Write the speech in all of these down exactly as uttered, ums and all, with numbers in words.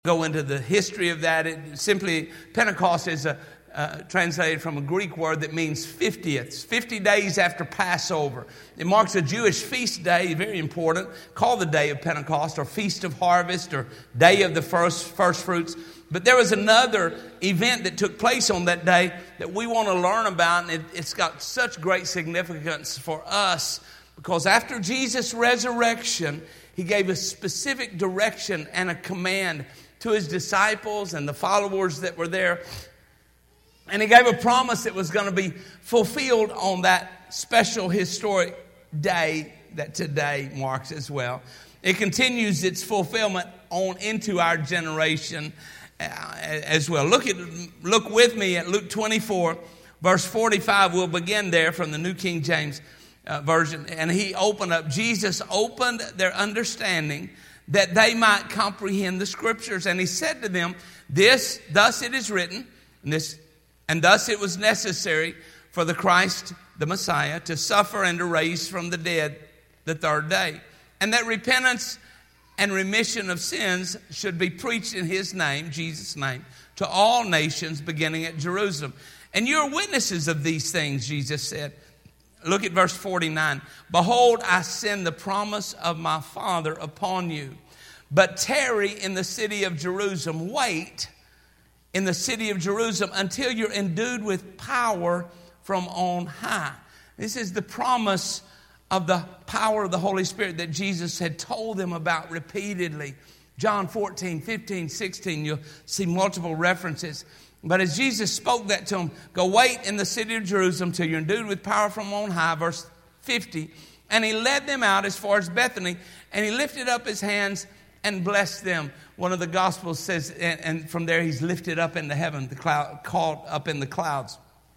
Go into the history of that. It simply, Pentecost is a, uh, translated from a Greek word that means fiftieths, fifty days after Passover. It marks a Jewish feast day, very important, called the Day of Pentecost or Feast of Harvest or Day of the First, first Fruits. But there was another event that took place on that day that we want to learn about, and it, it's got such great significance for us because after Jesus' resurrection, he gave a specific direction and a command to his disciples and the followers that were there. And he gave a promise that was going to be fulfilled on that special historic day that today marks as well. It continues its fulfillment on into our generation uh, as well. Look at look with me at Luke twenty-four, verse forty-five. We'll begin there from the New King James uh, Version. And he opened up, Jesus opened their understanding that they might comprehend the Scriptures. And he said to them, "This, thus it is written, and this, and thus it was necessary for the Christ, the Messiah, to suffer and to raise from the dead the third day, and that repentance and remission of sins should be preached in his name," Jesus' name, "to all nations, beginning at Jerusalem. And you are witnesses of these things," Jesus said. Look at verse forty-nine. "Behold, I send the promise of my Father upon you. But tarry in the city of Jerusalem." Wait in the city of Jerusalem until you're endued with power from on high. This is the promise of the power of the Holy Spirit that Jesus had told them about repeatedly. John fourteen, fifteen, sixteen, you'll see multiple references. But as Jesus spoke that to them, go wait in the city of Jerusalem till you're endued with power from on high, verse fifty. And he led them out as far as Bethany, and he lifted up his hands and blessed them. One of the Gospels says, and, and from there he's lifted up into heaven, the cloud, caught up in the clouds.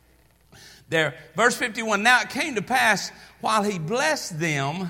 There, verse fifty-one, "Now it came to pass while he blessed them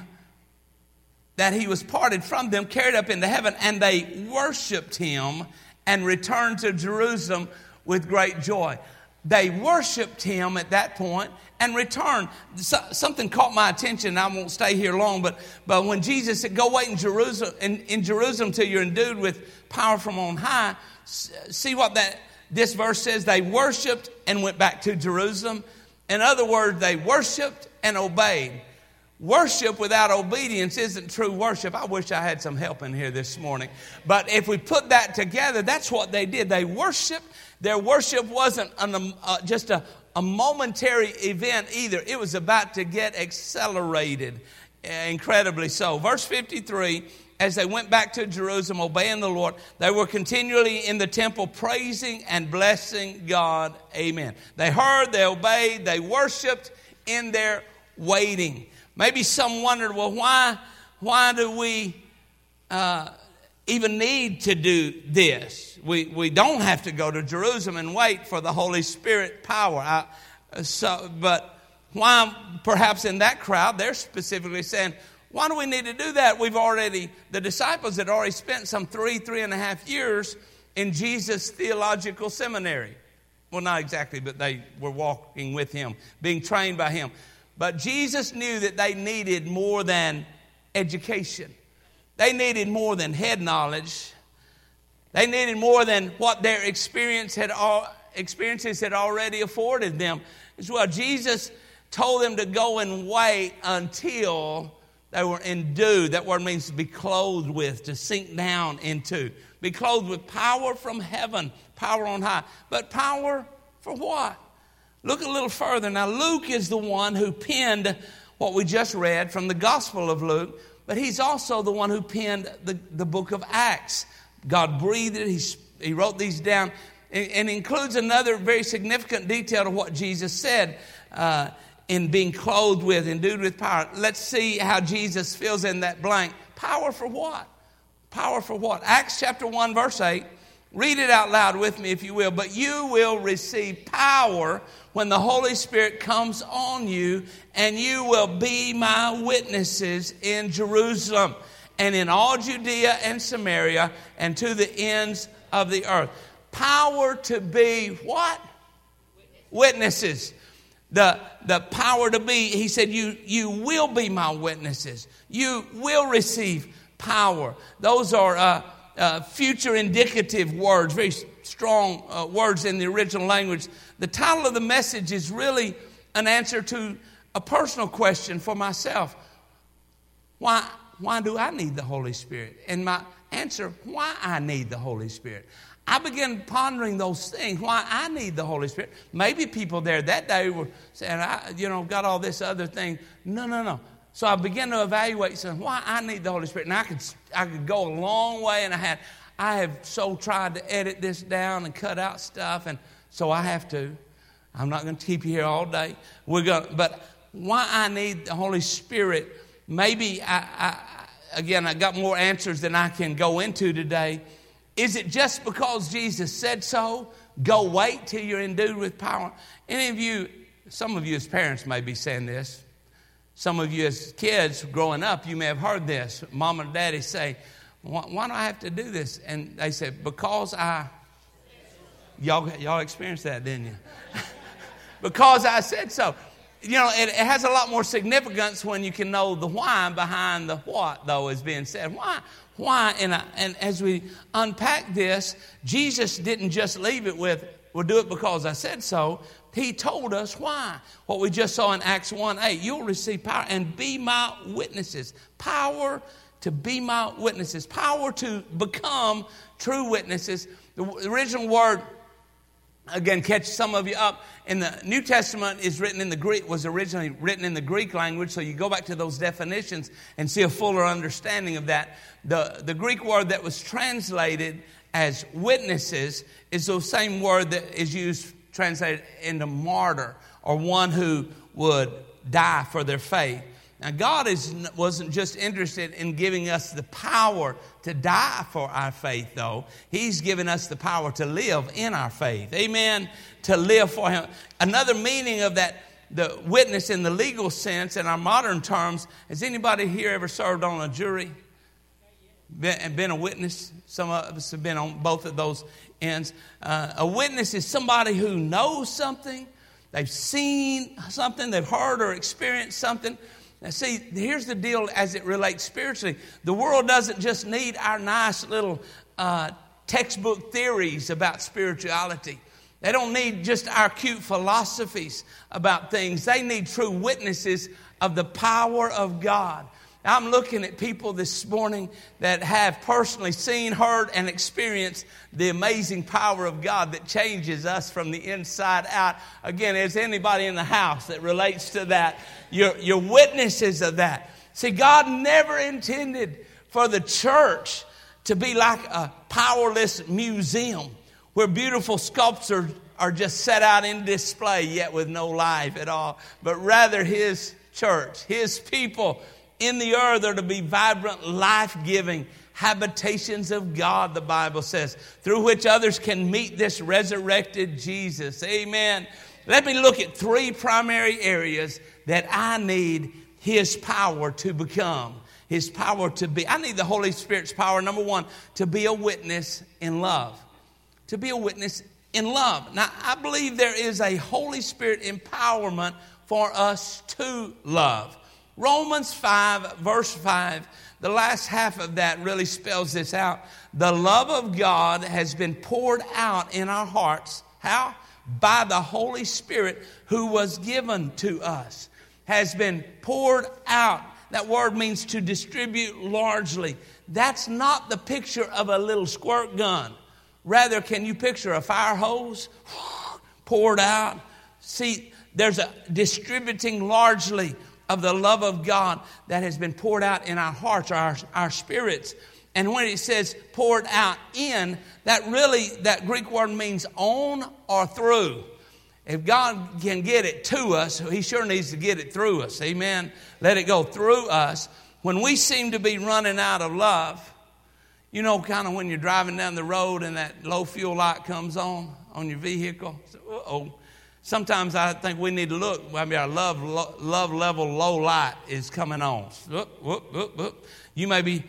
that he was parted from them, carried up into heaven, and they worshiped him and returned to Jerusalem with great joy." They worshiped him at that point and returned. So, something caught my attention. I won't stay here long, but, but when Jesus said, "Go wait in Jerusalem, in, in Jerusalem till you're endued with power from on high," see what that this verse says. They worshiped and went back to Jerusalem. In other words, they worshiped and obeyed. Worship without obedience isn't true worship. I wish I had some help in here this morning. But if we put that together, that's what they did. They worshiped. Their worship wasn't an, uh, just a, a momentary event either. It was about to get accelerated, uh, incredibly so. Verse fifty-three, "As they went back to Jerusalem, obeying the Lord, they were continually in the temple praising and blessing God." Amen. They heard, they obeyed, they worshiped in their waiting. Maybe some wondered, well, why, why do we uh, even need to do this? We we don't have to go to Jerusalem and wait for the Holy Spirit power. I, so, but why, perhaps in that crowd, they're specifically saying, why do we need to do that? We've already, the disciples had already spent some three, three and a half years in Jesus' theological seminary. Well, not exactly, but they were walking with him, being trained by him. But Jesus knew that they needed more than education. They needed more than head knowledge. They needed more than what their experience had all, experiences had already afforded them. As well, Jesus told them to go and wait until they were endued. That word means to be clothed with, to sink down into. Be clothed with power from heaven, power on high. But power for what? Look a little further. Now, Luke is the one who penned what we just read from the Gospel of Luke, but he's also the one who penned the, the book of Acts. God breathed it. He, he wrote these down, and, and includes another very significant detail of what Jesus said uh, in being clothed with, endued with power. Let's see how Jesus fills in that blank. Power for what? Power for what? Acts chapter one, verse eight. Read it out loud with me if you will. "But you will receive power when the Holy Spirit comes on you, and you will be my witnesses in Jerusalem and in all Judea and Samaria and to the ends of the earth." Power to be what? Witnesses. The, the power to be, he said, you, you will be my witnesses. You will receive power. Those are uh, uh, future indicative words, very strong uh, words in the original language. The title of the message is really an answer to a personal question for myself. Why, why do I need the Holy Spirit? And my answer, why I need the Holy Spirit. I began pondering those things, why I need the Holy Spirit. Maybe people there that day were saying, I, you know, got all this other thing. No, no, no. So I began to evaluate saying, why I need the Holy Spirit. And I could, I could go a long way, and I had, I have so tried to edit this down and cut out stuff, and so I have to. I'm not going to keep you here all day. We're going, but why I need the Holy Spirit, maybe, I, I, again, I got more answers than I can go into today. Is it just because Jesus said so? Go wait till you're endued with power. Any of you, some of you as parents may be saying this. Some of you as kids growing up, you may have heard this. Mom and daddy say, why, why do I have to do this? And they said, because I, y'all, y'all experienced that, didn't you? Because I said so. You know, it, it has a lot more significance when you can know the why behind the what, though, is being said. Why? Why? And, I, and as we unpack this, Jesus didn't just leave it with, we'll do it because I said so. He told us why. What we just saw in Acts one eight, you'll receive power and be my witnesses. Power to be my witnesses. Power to become true witnesses. The original word, again, catch some of you up. In the New Testament is written in the Greek, was originally written in the Greek language. So you go back to those definitions and see a fuller understanding of that. The, the Greek word that was translated as witnesses is the same word that is used, translated into martyr, or one who would die for their faith. Now, God is, wasn't just interested in giving us the power to die for our faith, though. He's given us the power to live in our faith. Amen? To live for Him. Another meaning of that, the witness in the legal sense, in our modern terms, has anybody here ever served on a jury? Been, been a witness? Some of us have been on both of those ends. Uh, a witness is somebody who knows something. They've seen something. They've heard or experienced something. Now, see, here's the deal as it relates spiritually. The world doesn't just need our nice little uh, textbook theories about spirituality. They don't need just our cute philosophies about things. They need true witnesses of the power of God. I'm looking at people this morning that have personally seen, heard, and experienced the amazing power of God that changes us from the inside out. Again, is anybody in the house that relates to that? You're, you're witnesses of that. See, God never intended for the church to be like a powerless museum where beautiful sculptures are just set out in display yet with no life at all. But rather His church, His people in the earth are to be vibrant, life-giving habitations of God, the Bible says, through which others can meet this resurrected Jesus. Amen. Let me look at three primary areas that I need His power to become. His power to be. I need the Holy Spirit's power, number one, to be a witness in love. To be a witness in love. Now, I believe there is a Holy Spirit empowerment for us to love. Romans five, verse five, the last half of that really spells this out. The love of God has been poured out in our hearts. How? By the Holy Spirit who was given to us. Has been poured out. That word means to distribute largely. That's not the picture of a little squirt gun. Rather, can you picture a fire hose poured out? See, there's a distributing largely of the love of God that has been poured out in our hearts, our, our spirits. And when it says poured out in, that really, that Greek word means on or through. If God can get it to us, He sure needs to get it through us. Amen. Let it go through us. When we seem to be running out of love, you know, kind of when you're driving down the road and that low fuel light comes on, on your vehicle. So, uh-oh. Sometimes I think we need to look. I mean, our love, love level low light is coming on. Whoop, whoop, whoop, whoop. You may be,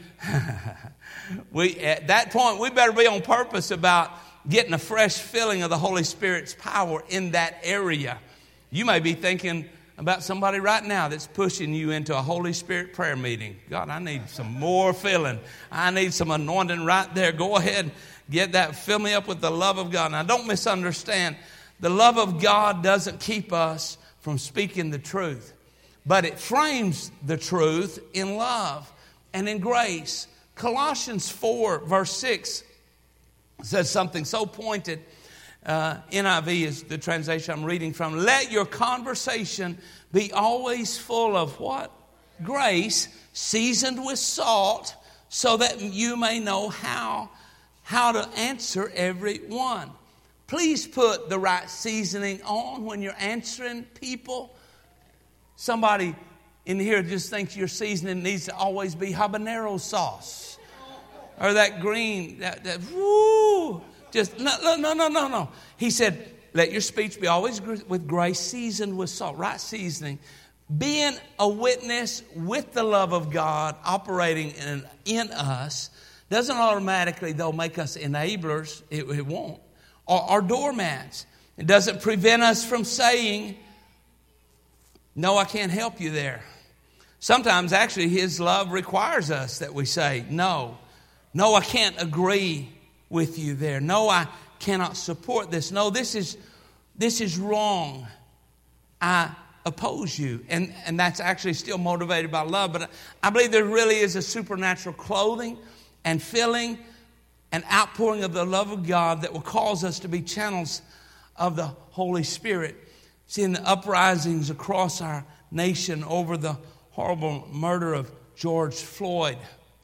we, at that point, we better be on purpose about getting a fresh filling of the Holy Spirit's power in that area. You may be thinking about somebody right now that's pushing you into a Holy Spirit prayer meeting. God, I need some more filling. I need some anointing right there. Go ahead, get that. Fill me up with the love of God. Now, don't misunderstand. The love of God doesn't keep us from speaking the truth, but it frames the truth in love and in grace. Colossians four, verse six says something so pointed. Uh, N I V is the translation I'm reading from. Let your conversation be always full of what? Grace, seasoned with salt, so that you may know how, how to answer everyone. Please put the right seasoning on when you're answering people. Somebody in here just thinks your seasoning needs to always be habanero sauce. Or that green, that, that woo. Just, no, no, no, no, no. He said, let your speech be always with grace, seasoned with salt, right seasoning. Being a witness with the love of God operating in, in us doesn't automatically, though, make us enablers. It, it won't. Or, or doormats. It doesn't prevent us from saying, no, I can't help you there. Sometimes, actually, His love requires us that we say, no, no, I can't agree with you there. No, I cannot support this. No, this is this is wrong. I oppose you. And, and that's actually still motivated by love. But I believe there really is a supernatural clothing and filling and outpouring of the love of God that will cause us to be channels of the Holy Spirit. Seeing the uprisings across our nation over the horrible murder of George Floyd.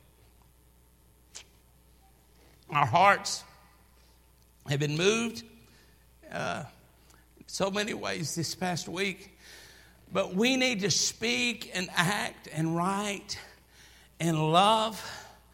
Our hearts have been moved uh, in so many ways this past week. But we need to speak and act and write and love,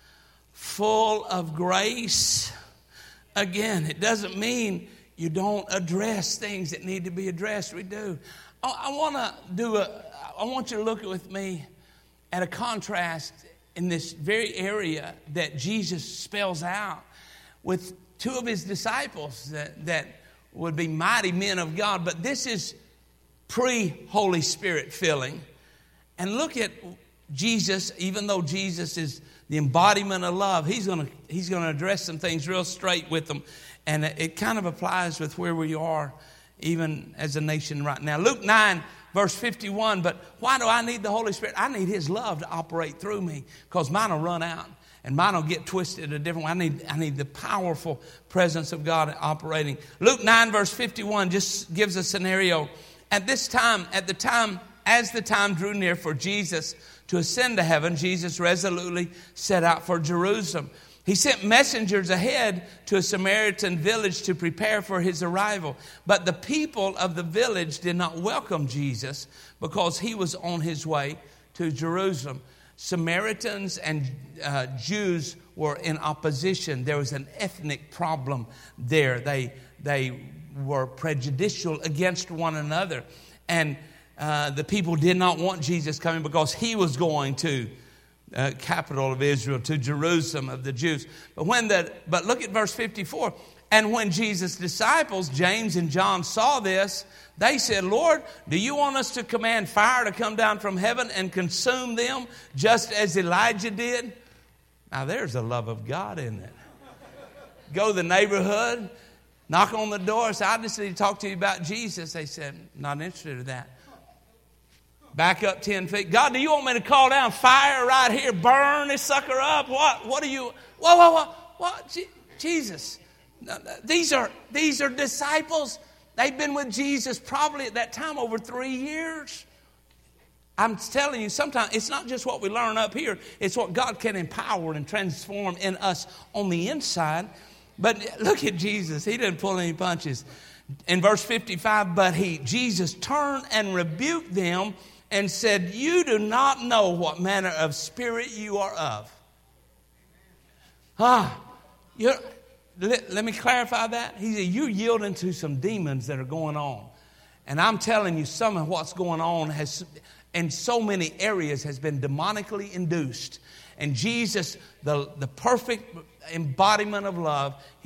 full of grace. Again, it doesn't mean you don't address things that need to be addressed. We do. I, I want to do a. I want you to look with me at a contrast in this very area that Jesus spells out with two of His disciples that, that would be mighty men of God. But this is pre-Holy Spirit filling. And look at Jesus, even though Jesus is the embodiment of love, He's going to He's going to address some things real straight with them. And it kind of applies with where we are even as a nation right now. Luke nine, verse fifty-one, but why do I need the Holy Spirit? I need His love to operate through me because mine will run out. And mine will get twisted a different way. I need, I need the powerful presence of God operating. Luke nine, verse fifty-one just gives a scenario. At this time, at the time, as the time drew near for Jesus to ascend to heaven, Jesus resolutely set out for Jerusalem. He sent messengers ahead to a Samaritan village to prepare for His arrival. But the people of the village did not welcome Jesus because He was on His way to Jerusalem. Samaritans and uh, Jews were in opposition. There was an ethnic problem there. They they were prejudicial against one another. And uh, the people did not want Jesus coming because He was going to uh, capital of Israel, to Jerusalem of the Jews. But when the but look at verse fifty-four. And when Jesus' disciples, James and John, saw this, they said, Lord, do you want us to command fire to come down from heaven and consume them just as Elijah did? Now there's the love of God in it. Go to the neighborhood, knock on the door, say, I just need to talk to you about Jesus. They said, not interested in that. Back up ten feet. God, do you want me to call down fire right here, burn this sucker up? What? What do you, whoa, whoa, whoa, what? Je- Jesus. These are, these are disciples. They've been with Jesus probably at that time over three years. I'm telling you, sometimes it's not just what we learn up here. It's what God can empower and transform in us on the inside. But look at Jesus. He didn't pull any punches. In verse fifty-five, but he, Jesus, turned and rebuked them and said, you do not know what manner of spirit you are of. Ah, you're... Let, let me clarify that. He said, you're yielding to some demons that are going on. And I'm telling you, some of what's going on has, in so many areas, has been demonically induced. And Jesus, the, the perfect embodiment of love, He's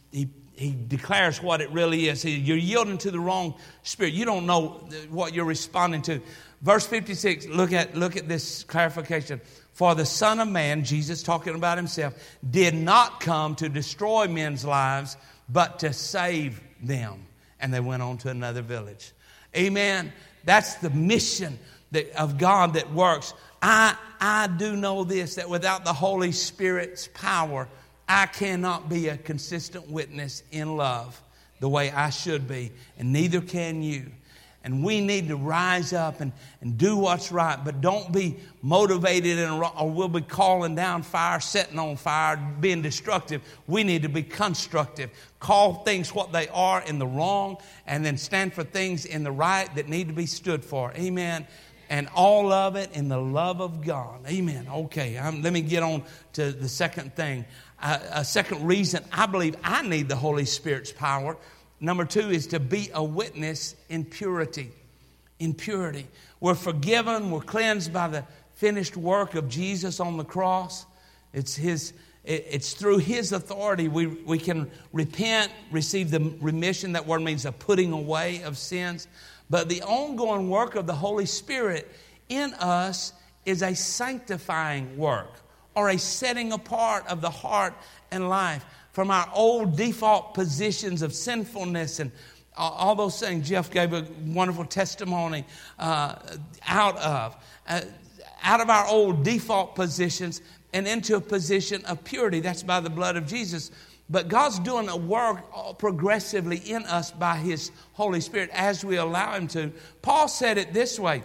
he He declares what it really is. He, you're yielding to the wrong spirit. You don't know what you're responding to. Verse fifty-six, look at, look at this clarification. For the Son of Man, Jesus talking about himself, did not come to destroy men's lives, but to save them. And they went on to another village. Amen. That's the mission that, of God that works. I, I do know this, that without the Holy Spirit's power, I cannot be a consistent witness in love the way I should be, and neither can you. And we need to rise up and, and do what's right, but don't be motivated and, or we'll be calling down fire, setting on fire, being destructive. We need to be constructive. Call things what they are in the wrong, and then stand for things in the right that need to be stood for. Amen. And all of it in the love of God. Amen. Okay, um, let me get on to the second thing. Uh, a second reason I believe I need the Holy Spirit's power. Number two is to be a witness in purity. In purity. We're forgiven. We're cleansed by the finished work of Jesus on the cross. It's His. It's through His authority we, we can repent, receive the remission. That word means a putting away of sins. But the ongoing work of the Holy Spirit in us is a sanctifying work, or a setting apart of the heart and life from our old default positions of sinfulness and all those things. Jeff gave a wonderful testimony uh, out of. Uh, out of our old default positions and into a position of purity. That's by the blood of Jesus. But God's doing a work progressively in us by His Holy Spirit as we allow Him to. Paul said it this way.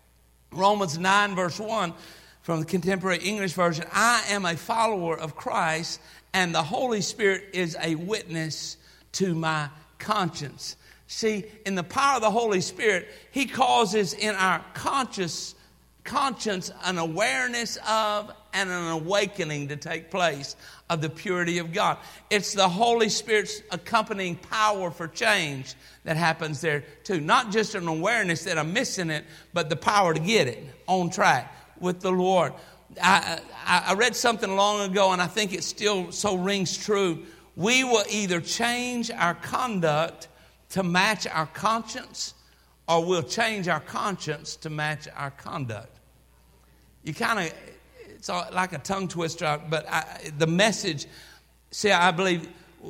Romans nine verse one from the Contemporary English Version. I am a follower of Christ, and the Holy Spirit is a witness to my conscience. See, in the power of the Holy Spirit, He causes in our conscious conscience an awareness of and an awakening to take place of the purity of God. It's the Holy Spirit's accompanying power for change that happens there too. Not just an awareness that I'm missing it, but the power to get it on track with the Lord. I, I, I read something long ago, and I think it still so rings true. We will either change our conduct to match our conscience, or we'll change our conscience to match our conduct. You kind of, it's like a tongue twister, but I, the message, see, I believe,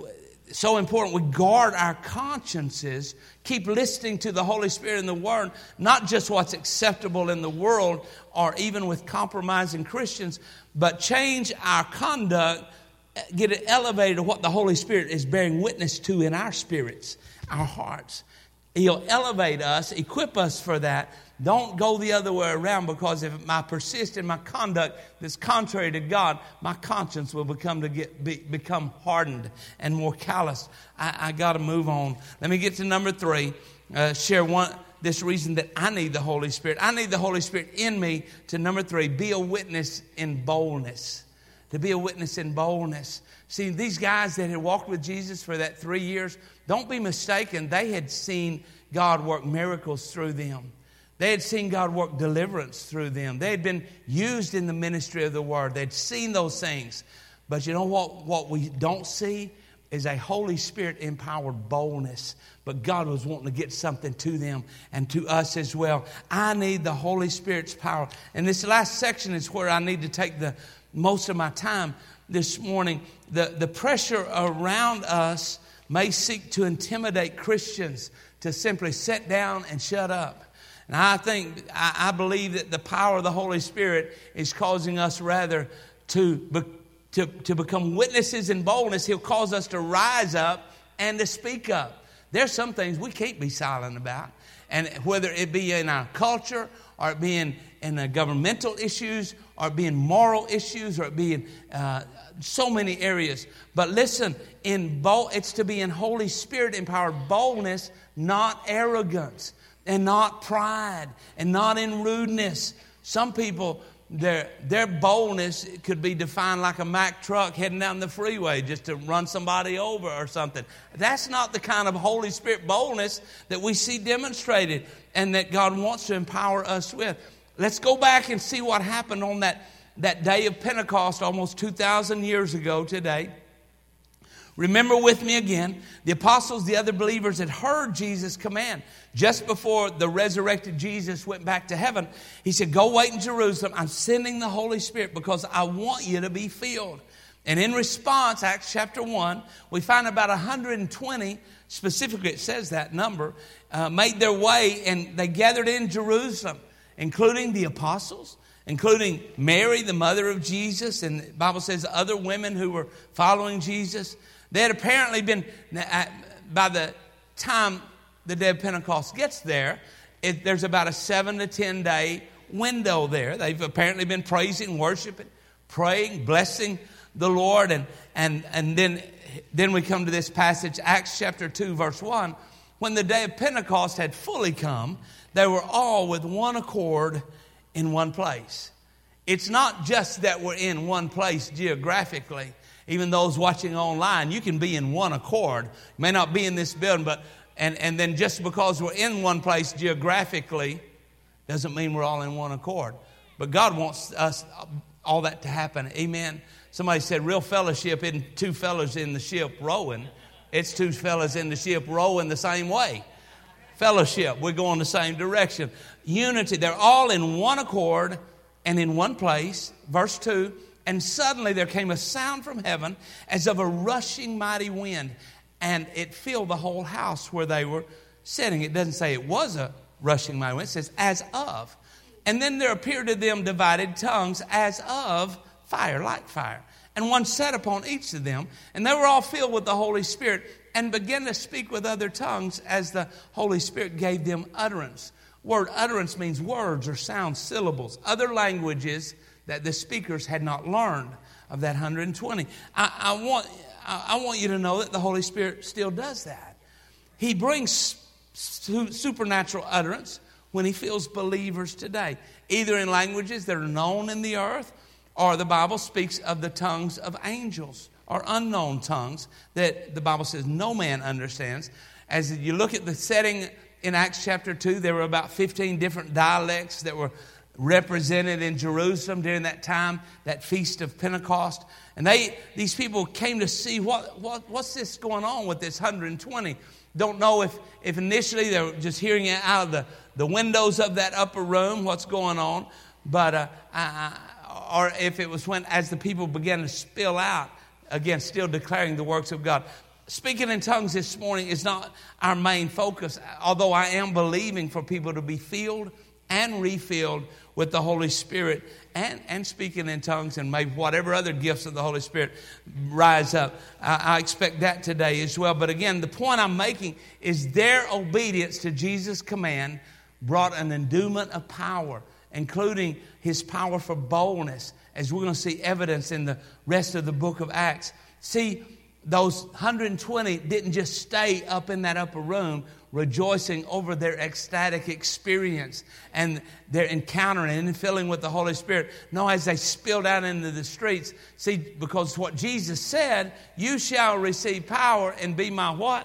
so important. We guard our consciences, keep listening to the Holy Spirit in the Word, not just what's acceptable in the world or even with compromising Christians, but change our conduct, get it elevated to what the Holy Spirit is bearing witness to in our spirits, our hearts. He'll elevate us, equip us for that. Don't go the other way around, because if I persist in my conduct that's contrary to God, my conscience will become to get be, become hardened and more calloused. I, I got to move on. Let me get to number three. Uh, share one this reason that I need the Holy Spirit. I need the Holy Spirit in me. To number three, be a witness in boldness. To be a witness in boldness. See, these guys that had walked with Jesus for that three years, don't be mistaken, they had seen God work miracles through them. They had seen God work deliverance through them. They had been used in the ministry of the Word. They'd seen those things. But you know what? What we don't see is a Holy Spirit-empowered boldness. But God was wanting to get something to them and to us as well. I need the Holy Spirit's power. And this last section is where I need to take the most of my time this morning. The, the pressure around us may seek to intimidate Christians to simply sit down and shut up. And I think, I, I believe that the power of the Holy Spirit is causing us rather to, be, to, to become witnesses in boldness. He'll cause us to rise up and to speak up. There's some things we can't be silent about. And whether it be in our culture, or it be in, in the governmental issues, or it be in moral issues, or it be in uh, so many areas. But listen, in bold, it's to be in Holy Spirit empowered boldness, not arrogance, and not pride, and not in rudeness. Some people, their their boldness could be defined like a Mack truck heading down the freeway just to run somebody over or something. That's not the kind of Holy Spirit boldness that we see demonstrated and that God wants to empower us with. Let's go back and see what happened on that, that day of Pentecost almost two thousand years ago today, Remember with me again, the apostles, the other believers had heard Jesus' command. Just before the resurrected Jesus went back to heaven, he said, go wait in Jerusalem. I'm sending the Holy Spirit because I want you to be filled. And in response, Acts chapter one, we find about one hundred twenty, specifically it says that number, uh, made their way and they gathered in Jerusalem, including the apostles, including Mary, the mother of Jesus, and the Bible says other women who were following Jesus. They had apparently been, by the time the day of Pentecost gets there, it, there's about a seven to ten day window there. They've apparently been praising, worshiping, praying, blessing the Lord. And, and, and then, then we come to this passage, Acts chapter two, verse one. When the day of Pentecost had fully come, they were all with one accord in one place. It's not just that we're in one place geographically. Even those watching online, you can be in one accord. You may not be in this building, but and, and then just because we're in one place geographically doesn't mean we're all in one accord. But God wants us all that to happen. Amen. Somebody said real fellowship isn't two fellas in the ship rowing. It's two fellas in the ship rowing the same way. Fellowship, we're going the same direction. Unity, they're all in one accord and in one place. Verse two. And suddenly there came a sound from heaven as of a rushing mighty wind, and it filled the whole house where they were sitting. It doesn't say it was a rushing mighty wind. It says as of. And then there appeared to them divided tongues as of fire, like fire. And one sat upon each of them, and they were all filled with the Holy Spirit and began to speak with other tongues as the Holy Spirit gave them utterance. Word utterance means words or sounds, syllables, other languages that the speakers had not learned of that one hundred twenty. I, I want I want you to know that the Holy Spirit still does that. He brings su- supernatural utterance when He fills believers today, either in languages that are known in the earth, or the Bible speaks of the tongues of angels, or unknown tongues that the Bible says no man understands. As you look at the setting in Acts chapter two, there were about fifteen different dialects that were represented in Jerusalem during that time, that feast of Pentecost. And they, these people came to see what, what what's this going on with this one hundred twenty. Don't know if, if initially they were just hearing it out of the, the windows of that upper room, what's going on. But uh, I, I, or if it was when, as the people began to spill out, again, still declaring the works of God. Speaking in tongues this morning is not our main focus, although I am believing for people to be filled and refilled with the Holy Spirit and, and speaking in tongues, and maybe whatever other gifts of the Holy Spirit rise up. I, I expect that today as well. But again, the point I'm making is their obedience to Jesus' command brought an endowment of power, including His power for boldness, as we're going to see evidence in the rest of the book of Acts. See, those one hundred twenty didn't just stay up in that upper room rejoicing over their ecstatic experience and their encountering and filling with the Holy Spirit. No, as they spilled out into the streets. See, because what Jesus said, you shall receive power and be my what?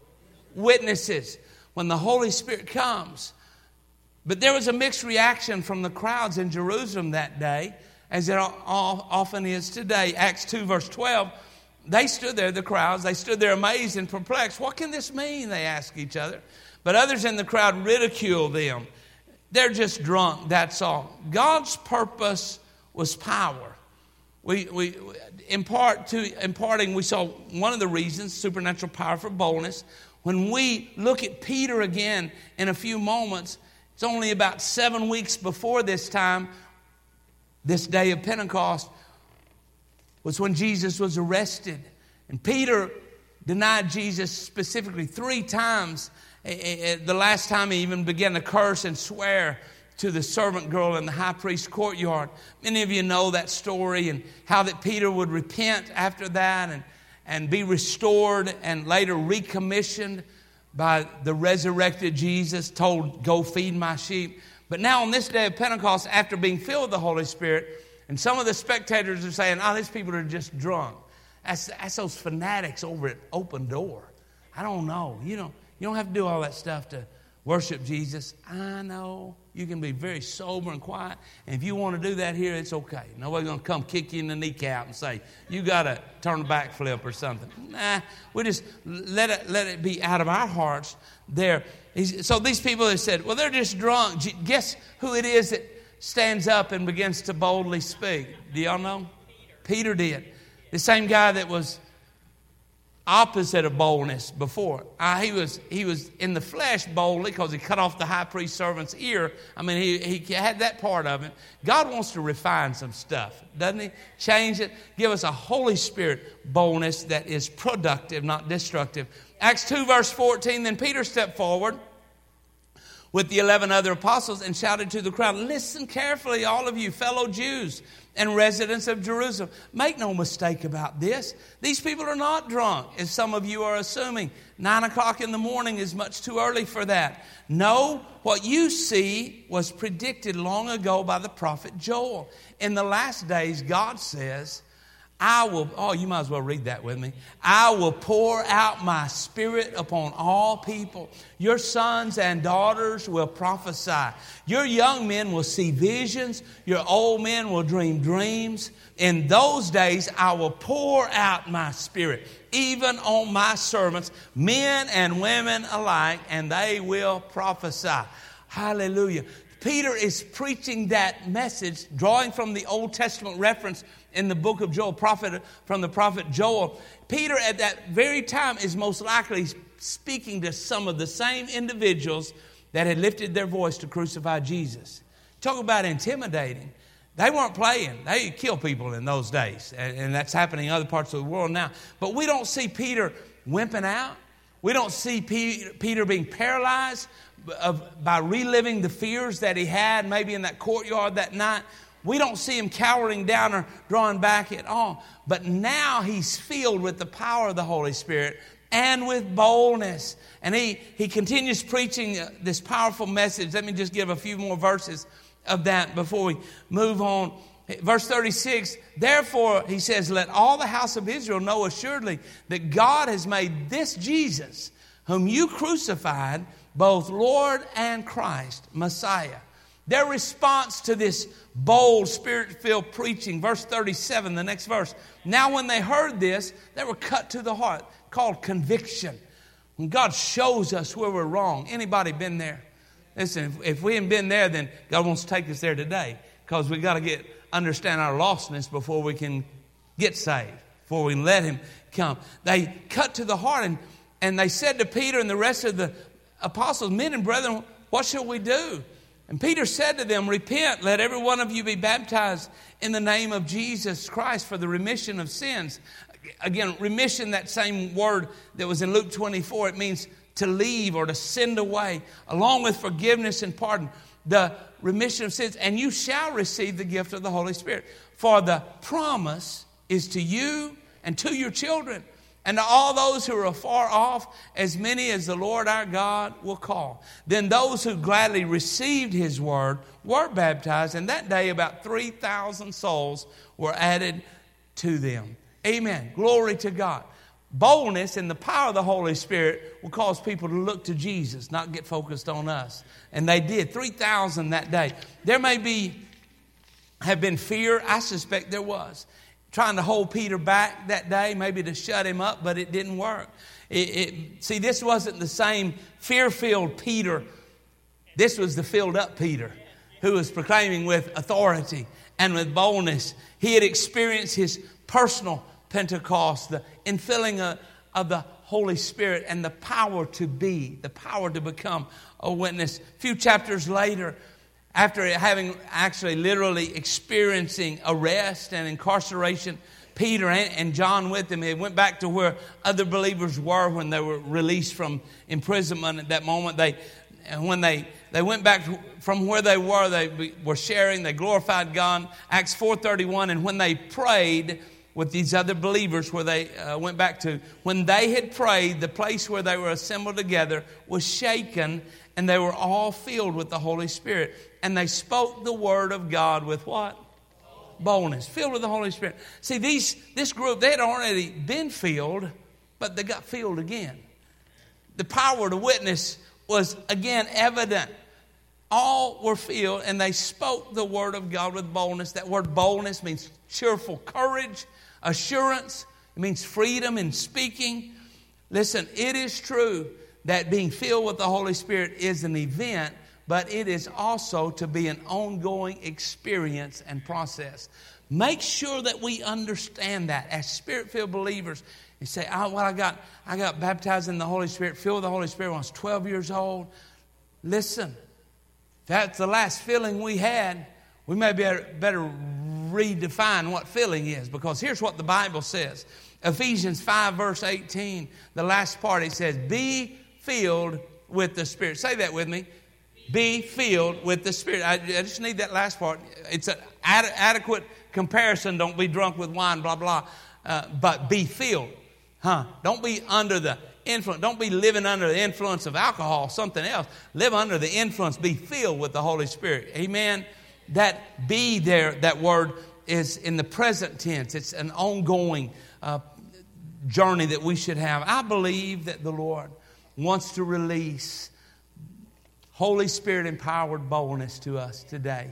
Witnesses. When the Holy Spirit comes. But there was a mixed reaction from the crowds in Jerusalem that day, as it often is today. Acts two verse twelve. They stood there, the crowds, they stood there amazed and perplexed. What can this mean? They asked each other. But others in the crowd ridiculed them. They're just drunk, that's all. God's purpose was power. We, we in part to imparting, we saw one of the reasons, supernatural power for boldness. When we look at Peter again in a few moments, it's only about seven weeks before this time, this day of Pentecost, was when Jesus was arrested. And Peter denied Jesus specifically three times. The last time he even began to curse and swear to the servant girl in the high priest's courtyard. Many of you know that story and how that Peter would repent after that and, and be restored and later recommissioned by the resurrected Jesus, told, go feed my sheep. But now on this day of Pentecost, after being filled with the Holy Spirit, and some of the spectators are saying, oh, these people are just drunk. That's, that's those fanatics over at Open Door. I don't know. You don't, you don't have to do all that stuff to worship Jesus. I know you can be very sober and quiet. And if you want to do that here, it's okay. Nobody's going to come kick you in the kneecap and say, you got to turn a backflip or something. Nah, we just let it, let it be out of our hearts there. So these people have said, well, they're just drunk. Guess who it is that stands up and begins to boldly speak? Do y'all know? Peter, Peter did. The same guy that was opposite of boldness before. Uh, he was he was in the flesh boldly because he cut off the high priest servant's ear. I mean, he, he had that part of it. God wants to refine some stuff, doesn't he? Change it. Give us a Holy Spirit boldness that is productive, not destructive. Acts two, verse fourteen, then Peter stepped forward with the eleven other apostles and shouted to the crowd, listen carefully, all of you fellow Jews and residents of Jerusalem. Make no mistake about this. These people are not drunk, as some of you are assuming. Nine o'clock in the morning is much too early for that. No, what you see was predicted long ago by the prophet Joel. In the last days, God says, I will, oh, you might as well read that with me. I will pour out my Spirit upon all people. Your sons and daughters will prophesy. Your young men will see visions. Your old men will dream dreams. In those days, I will pour out my Spirit, even on my servants, men and women alike, and they will prophesy. Hallelujah. Peter is preaching that message, drawing from the Old Testament reference in the book of Joel, prophet from the prophet Joel. Peter at that very time is most likely speaking to some of the same individuals that had lifted their voice to crucify Jesus. Talk about intimidating. They weren't playing. They killed people in those days. And, and that's happening in other parts of the world now. But we don't see Peter wimping out. We don't see Peter, Peter being paralyzed of, by reliving the fears that he had maybe in that courtyard that night. We don't see him cowering down or drawing back at all. But now he's filled with the power of the Holy Spirit and with boldness. And he, he continues preaching this powerful message. Let me just give a few more verses of that before we move on. Verse thirty-six, therefore, he says, let all the house of Israel know assuredly that God has made this Jesus, whom you crucified, both Lord and Christ, Messiah. Their response to this bold, Spirit-filled preaching, verse thirty-seven, the next verse. Now when they heard this, they were cut to the heart, called conviction. When God shows us where we're wrong. Anybody been there? Listen, if, if we haven't been there, then God wants to take us there today. Because we got to get understand our lostness before we can get saved, before we can let Him come. They cut to the heart, and, and they said to Peter and the rest of the apostles, men and brethren, what shall we do? And Peter said to them, repent, let every one of you be baptized in the name of Jesus Christ for the remission of sins. Again, remission, that same word that was in Luke twenty-four, it means to leave or to send away, along with forgiveness and pardon, the remission of sins. And you shall receive the gift of the Holy Spirit. For the promise is to you and to your children, and to all those who are afar off, as many as the Lord our God will call. Then those who gladly received His word were baptized, and that day about three thousand souls were added to them. Amen. Glory to God. Boldness and the power of the Holy Spirit will cause people to look to Jesus, not get focused on us. And they did. three thousand that day. There may be, have been fear. I suspect there was. Trying to hold Peter back that day, maybe to shut him up, but it didn't work. It, it, see, this wasn't the same fear-filled Peter. This was the filled-up Peter who was proclaiming with authority and with boldness. He had experienced his personal Pentecost, the infilling of, of the Holy Spirit and the power to be, the power to become a witness. A few chapters later, after having actually literally experiencing arrest and incarceration, Peter and John with him, they went back to where other believers were when they were released from imprisonment at that moment. They, when they, they went back from where they were, they were sharing, they glorified God. Acts four thirty-one, and when they prayed with these other believers where they uh, went back to, when they had prayed, the place where they were assembled together was shaken, and they were all filled with the Holy Spirit. And they spoke the word of God with what? Boldness. Filled with the Holy Spirit. See, these this group, they had already been filled, but they got filled again. The power to witness was again evident. All were filled, and they spoke the word of God with boldness. That word boldness means cheerful courage, assurance. It means freedom in speaking. Listen, it is true that being filled with the Holy Spirit is an event, but it is also to be an ongoing experience and process. Make sure that we understand that as Spirit-filled believers. You say, oh, well, I got, I got baptized in the Holy Spirit, filled with the Holy Spirit when I was twelve years old. Listen. That's the last feeling we had. We may better, better redefine what feeling is, because here's what the Bible says. Ephesians five verse eighteen, the last part, it says, be filled with the Spirit. Say that with me. Be filled with the Spirit. I, I just need that last part. It's an ad, adequate comparison. Don't be drunk with wine, blah, blah. Uh, but be filled. Huh? Don't be under the influence. Don't be living under the influence of alcohol, something else. Live under the influence. Be filled with the Holy Spirit. Amen. That be there, that word is in the present tense. It's an ongoing uh, journey that we should have. I believe that the Lord wants to release Holy Spirit empowered boldness to us today.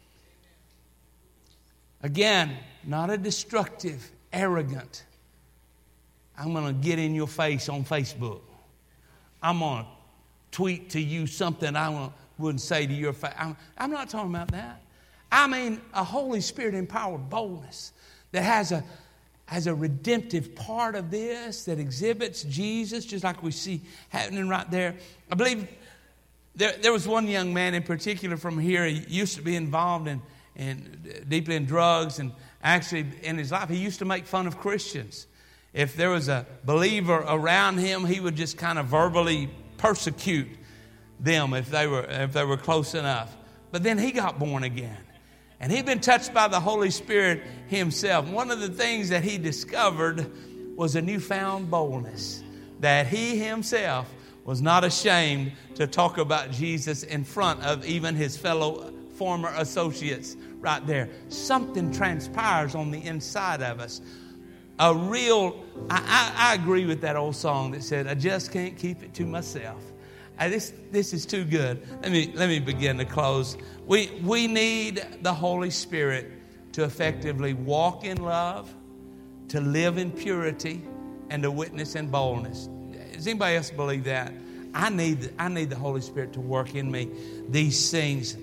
Again, not a destructive, arrogant, I'm going to get in your face on Facebook. I'm going to tweet to you something I wouldn't say to your face. I'm, I'm not talking about that. I mean a Holy Spirit empowered boldness that has a, has a redemptive part of this, that exhibits Jesus, just like we see happening right there. I believe there, there was one young man in particular from here. He used to be involved in, in deeply in drugs, and actually in his life he used to make fun of Christians. If there was a believer around him, he would just kind of verbally persecute them if they were if they were close enough. But then he got born again. And he'd been touched by the Holy Spirit himself. One of the things that he discovered was a newfound boldness, that he himself was not ashamed to talk about Jesus in front of even his fellow former associates right there. Something transpires on the inside of us. A real, I, I, I agree with that old song that said, I just can't keep it to myself. I, this, this is too good. Let me, let me begin to close. We, we need the Holy Spirit to effectively walk in love, to live in purity, and to witness in boldness. Does anybody else believe that? I need, I need the Holy Spirit to work in me these things.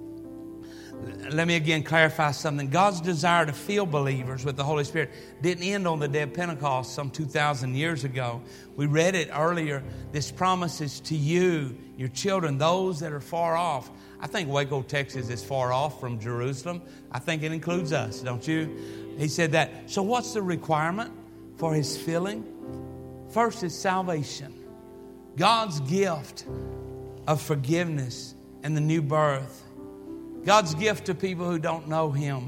Let me again clarify something. God's desire to fill believers with the Holy Spirit didn't end on the day of Pentecost some two thousand years ago. We read it earlier. This promise is to you, your children, those that are far off. I think Waco, Texas is far off from Jerusalem. I think it includes us, don't you? He said that. So what's the requirement for his filling? First is salvation. God's gift of forgiveness and the new birth. God's gift to people who don't know him.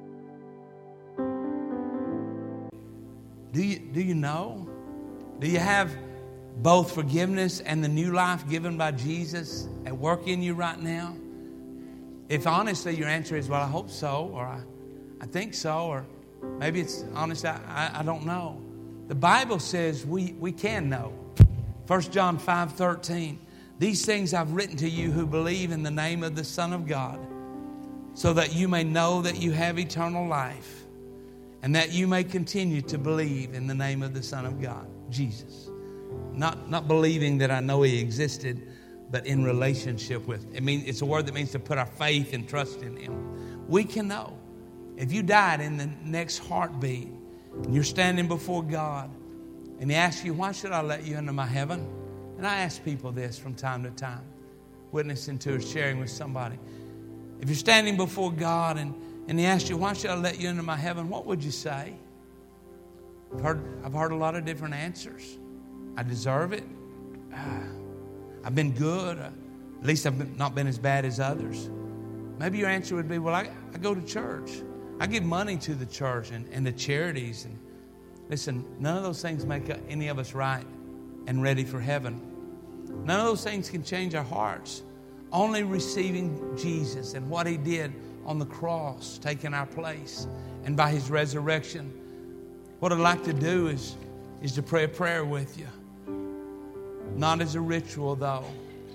Do you, do you know? Do you have both forgiveness and the new life given by Jesus at work in you right now? If honestly your answer is, well, I hope so, or I, I think so, or maybe it's honest, I, I, I don't know. The Bible says we, we can know. First John five thirteen. These things I've written to you who believe in the name of the Son of God, so that you may know that you have eternal life, and that you may continue to believe in the name of the Son of God, Jesus. Not, not believing that I know he existed, but in relationship with. I mean, it's a word that means to put our faith and trust in him. We can know. If you died in the next heartbeat, and you're standing before God, and he asks you, why should I let you into my heaven? And I ask people this from time to time, witnessing to or sharing with somebody. If you're standing before God and, and he asks you, why should I let you into my heaven? What would you say? I've heard, I've heard a lot of different answers. I deserve it. Uh, I've been good. Uh, at least I've been, not been as bad as others. Maybe your answer would be, well, I, I go to church. I give money to the church and, and the charities. And listen, none of those things make any of us right and ready for heaven. None of those things can change our hearts. Only receiving Jesus and what he did on the cross, taking our place, and by his resurrection. What I'd like to do is, is to pray a prayer with you. Not as a ritual, though.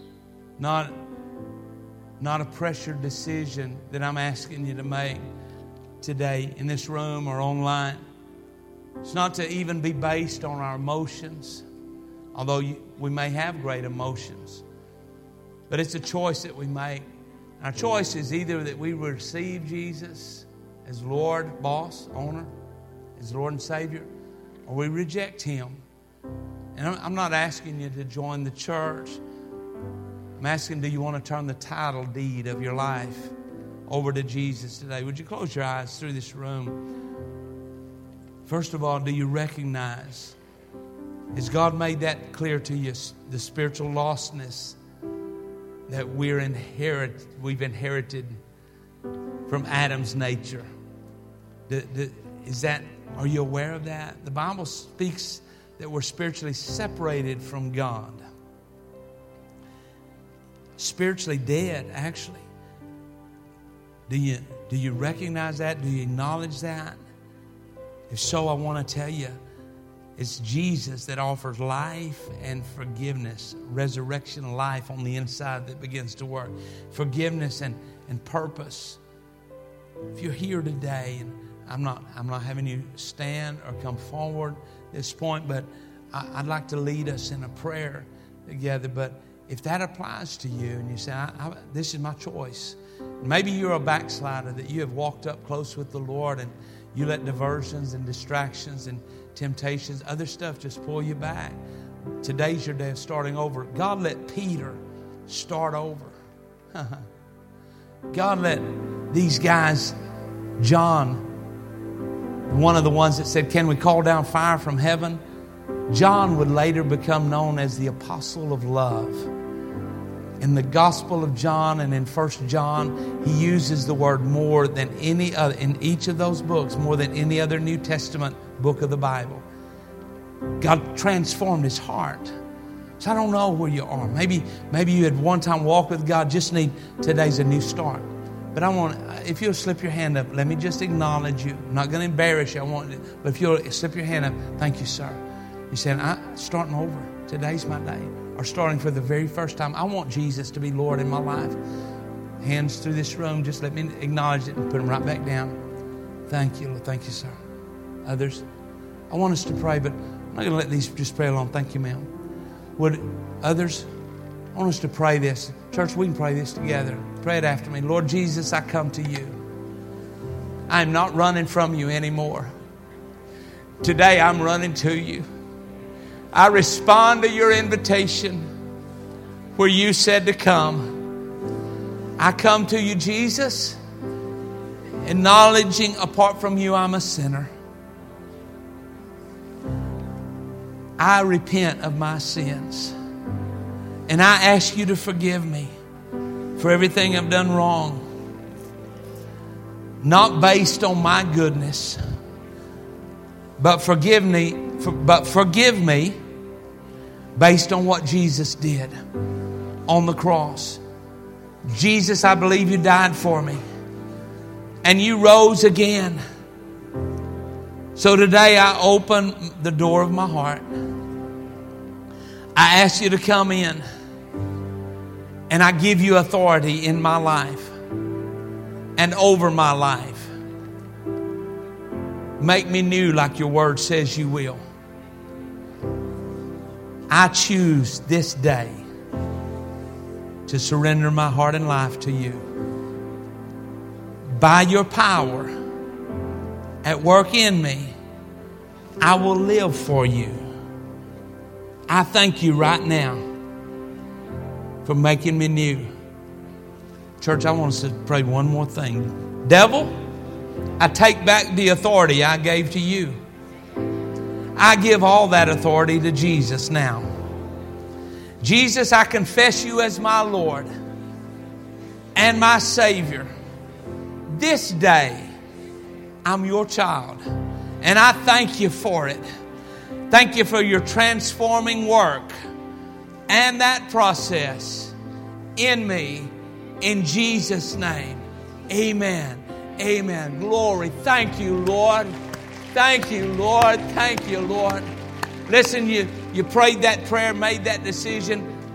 Not, not a pressured decision that I'm asking you to make today in this room or online. It's not to even be based on our emotions, although you, we may have great emotions. But it's a choice that we make. Our choice is either that we receive Jesus as Lord, boss, owner, as Lord and Savior, or we reject Him. And I'm not asking you to join the church. I'm asking, do you want to turn the title deed of your life over to Jesus today? Would you close your eyes through this room? First of all, do you recognize, has God made that clear to you, the spiritual lostness that we're inherit, we've inherited from Adam's nature? Is that, are you aware of that? The Bible speaks that we're spiritually separated from God. Spiritually dead, actually. Do you, do you recognize that? Do you acknowledge that? If so, I want to tell you, it's Jesus that offers life and forgiveness, resurrection life on the inside that begins to work. Forgiveness and, and purpose. If you're here today, and I'm not, I'm not having you stand or come forward at this point, but I, I'd like to lead us in a prayer together. But if that applies to you and you say, I, I, this is my choice. Maybe you're a backslider, that you have walked up close with the Lord and you let diversions and distractions and temptations, other stuff just pull you back. Today's your day of starting over. God let Peter start over. God let these guys, John, one of the ones that said, can we call down fire from heaven? John would later become known as the Apostle of Love. In the Gospel of John and in First John, he uses the word more than any other, in each of those books, more than any other New Testament book of the Bible. God transformed his heart. So I don't know where you are. Maybe, maybe you had one time walked with God, just need, today's a new start. But I want, if you'll slip your hand up, let me just acknowledge you. I'm not going to embarrass you. I want, but if you'll slip your hand up, thank you, sir. You're saying, I'm starting over. Today's my day. Or starting for the very first time. I want Jesus to be Lord in my life. Hands through this room. Just let me acknowledge it and put them right back down. Thank you, Lord. Thank you, sir. Others, I want us to pray, but I'm not going to let these just pray along. Thank you, ma'am. Would others, I want us to pray this. Church, we can pray this together. Pray it after me. Lord Jesus, I come to you. I am not running from you anymore. Today I'm running to you. I respond to your invitation where you said to come. I come to you, Jesus, acknowledging apart from you I'm a sinner. I repent of my sins. And I ask you to forgive me for everything I've done wrong. Not based on my goodness, but forgive me, but forgive me based on what Jesus did on the cross. Jesus, I believe you died for me. And you rose again. So today I open the door of my heart. I ask you to come in. And I give you authority in my life and over my life. Make me new like your word says you will. I choose this day to surrender my heart and life to you. By your power at work in me, I will live for you. I thank you right now for making me new. Church, I want us to pray one more thing. Devil, I take back the authority I gave to you. I give all that authority to Jesus now. Jesus, I confess you as my Lord and my Savior. This day, I'm your child, and I thank you for it. Thank you for your transforming work and that process in me. In Jesus' name, amen. Amen. Glory. Thank you, Lord. Thank you, Lord. Thank you, Lord. Listen, you, you prayed that prayer, made that decision.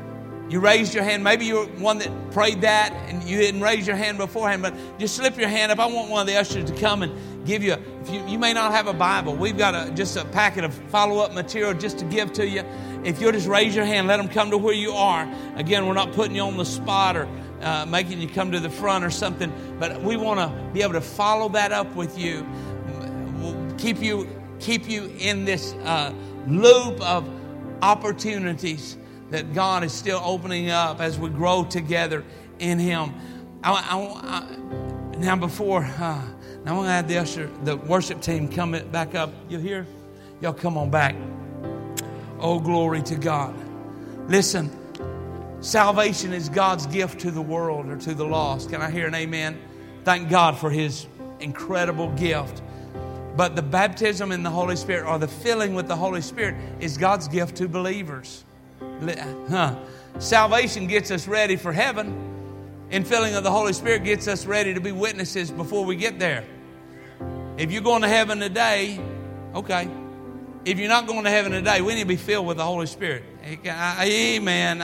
You raised your hand. Maybe you're one that prayed that and you didn't raise your hand beforehand, but just slip your hand up. I want one of the ushers to come and give you, a, if you, you may not have a Bible, we've got a, just a packet of follow-up material just to give to you. If you'll just raise your hand, let them come to where you are. Again, we're not putting you on the spot or uh, making you come to the front or something, but we want to be able to follow that up with you. We'll keep you, keep you in this uh, loop of opportunities that God is still opening up as we grow together in Him. I, I, I, now, before, uh, now I'm going to have the usher, the worship team come back up. You hear? Y'all come on back. Oh, glory to God. Listen, salvation is God's gift to the world or to the lost. Can I hear an amen? Thank God for His incredible gift. But the baptism in the Holy Spirit or the filling with the Holy Spirit is God's gift to believers. Huh. Salvation gets us ready for heaven, and filling of the Holy Spirit gets us ready to be witnesses before we get there. If you're going to heaven today, okay. If you're not going to heaven today, we need to be filled with the Holy Spirit. Amen.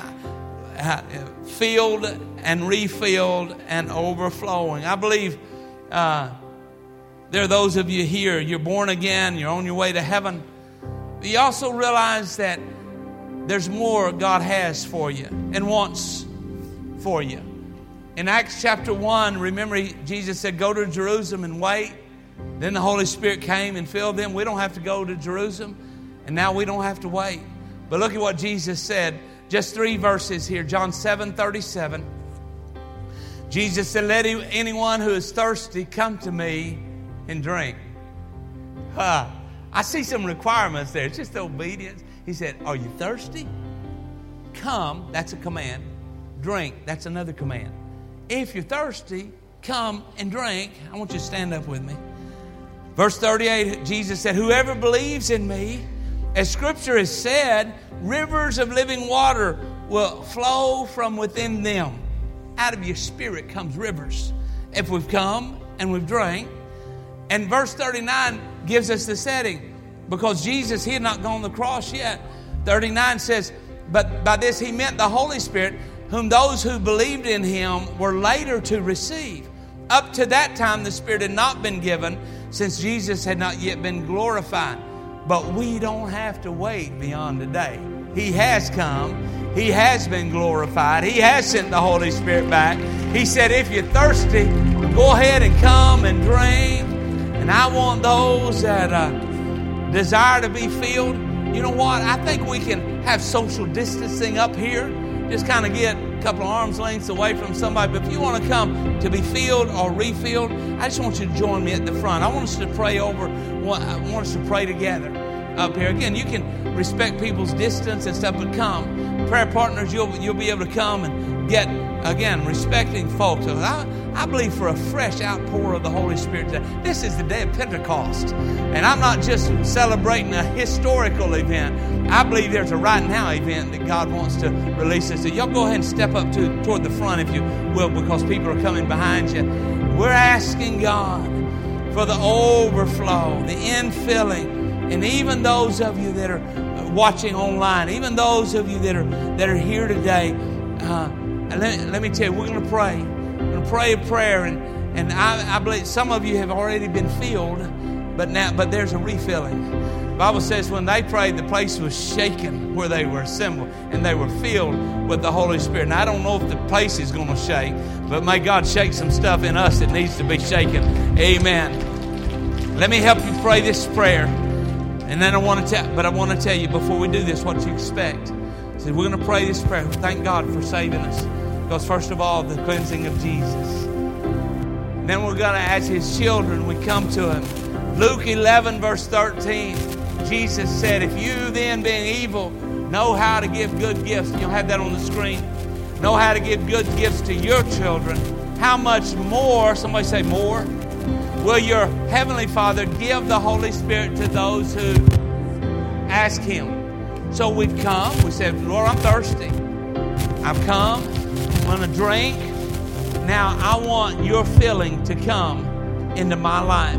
Filled and refilled and overflowing. I believe uh, there are those of you here, you're born again, you're on your way to heaven. But you also realize that there's more God has for you and wants for you. In Acts chapter one, remember Jesus said, go to Jerusalem and wait. Then the Holy Spirit came and filled them. We don't have to go to Jerusalem, and now we don't have to wait. But look at what Jesus said. Just three verses here. John seven thirty-seven. Jesus said, let anyone who is thirsty come to me and drink. Huh. I see some requirements there. It's just obedience. He said, are you thirsty? Come, that's a command. Drink, that's another command. If you're thirsty, come and drink. I want you to stand up with me. Verse thirty-eight, Jesus said, whoever believes in me, as Scripture has said, rivers of living water will flow from within them. Out of your spirit comes rivers. If we've come and we've drank. And verse thirty-nine gives us the setting. Because Jesus, He had not gone to the cross yet. thirty-nine says, but by this He meant the Holy Spirit, whom those who believed in Him were later to receive. Up to that time, the Spirit had not been given, since Jesus had not yet been glorified. But we don't have to wait beyond today. He has come. He has been glorified. He has sent the Holy Spirit back. He said, if you're thirsty, go ahead and come and drink. And I want those that uh, desire to be filled. You know what? I think we can have social distancing up here. Just kind of get a couple of arms lengths away from somebody. But if you want to come to be filled or refilled, I just want you to join me at the front. I want us to pray over. I want us to pray together up here. Again, you can respect people's distance and stuff, but come. Prayer partners, you'll you'll be able to come and get, again, respecting folks. I, I believe for a fresh outpour of the Holy Spirit today. This is the day of Pentecost. And I'm not just celebrating a historical event. I believe there's a right now event that God wants to release us. So y'all go ahead and step up to toward the front, if you will, because people are coming behind you. We're asking God for the overflow, the infilling. And even those of you that are watching online, even those of you that are that are here today, uh, let, let me tell you, we're going to pray. We're going to pray a prayer, and and I, I believe some of you have already been filled, but now but there's a refilling. The Bible says when they prayed, the place was shaken where they were assembled, and they were filled with the Holy Spirit. And I don't know if the place is going to shake, but may God shake some stuff in us that needs to be shaken. Amen. Let me help you pray this prayer. And then I want to tell, but I want to tell you before we do this what you expect. So we're going to pray this prayer. Thank God for saving us. Because first of all, the cleansing of Jesus. And then we're going to, as His children, we come to Him. Luke eleven, verse thirteen. Jesus said, if you then, being evil, know how to give good gifts. You'll have that on the screen. Know how to give good gifts to your children. How much more, somebody say more, will your Heavenly Father give the Holy Spirit to those who ask Him? So we've come. We said, Lord, I'm thirsty. I've come. I'm going to drink. Now I want your filling to come into my life.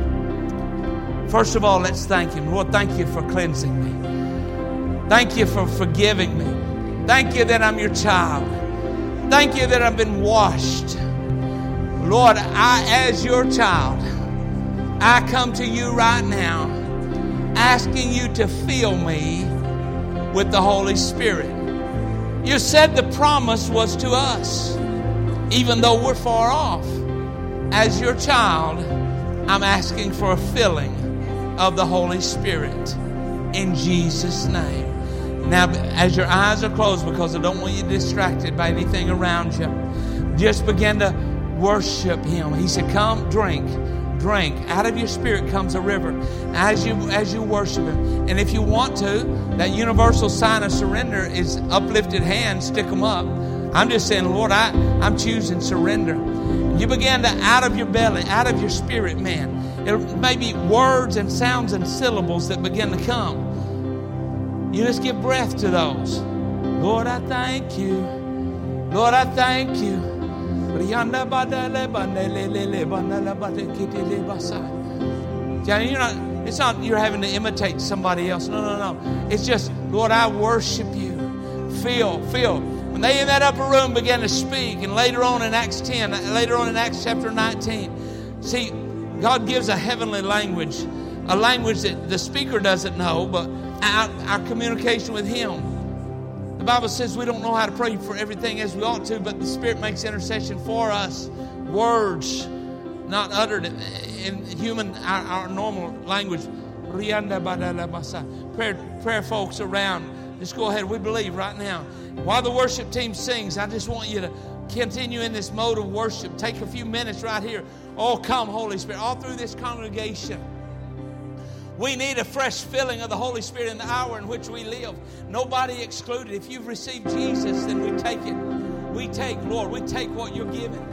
First of all, let's thank Him. Lord, thank you for cleansing me. Thank you for forgiving me. Thank you that I'm your child. Thank you that I've been washed. Lord, I, as your child, I come to you right now, asking you to fill me with the Holy Spirit. You said the promise was to us, even though we're far off. As your child, I'm asking for a filling of the Holy Spirit in Jesus' name. Now, as your eyes are closed, because I don't want you distracted by anything around you, just begin to worship Him. He said, come, drink, drink. Out of your spirit comes a river as you as you worship Him. And if you want to, that universal sign of surrender is uplifted hands. Stick them up. I'm just saying, Lord, I, I'm choosing surrender. You begin to, out of your belly, out of your spirit, man, it may be words and sounds and syllables that begin to come. You just give breath to those. Lord, I thank you. Lord, I thank you. You're not, it's not you're having to imitate somebody else. No, no, no. It's just, Lord, I worship you. Feel, feel. When they in that upper room began to speak, and later on in Acts ten, later on in Acts chapter nineteen, see, God gives a heavenly language, a language that the speaker doesn't know, but our, our communication with Him. The Bible says we don't know how to pray for everything as we ought to, but the Spirit makes intercession for us. Words not uttered in human, our, our normal language. Prayer, prayer folks around, just go ahead. We believe right now. While the worship team sings, I just want you to continue in this mode of worship. Take a few minutes right here. Oh, come, Holy Spirit, all through this congregation. We need a fresh filling of the Holy Spirit in the hour in which we live. Nobody excluded. If you've received Jesus, then we take it. We take, Lord, we take what you're giving.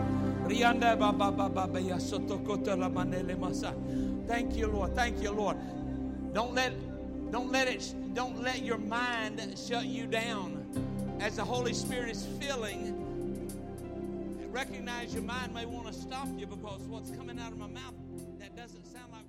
Thank you, Lord. Thank you, Lord. Don't let, don't let it, don't let your mind shut you down. As the Holy Spirit is filling, recognize your mind may want to stop you because what's coming out of my mouth, that doesn't sound like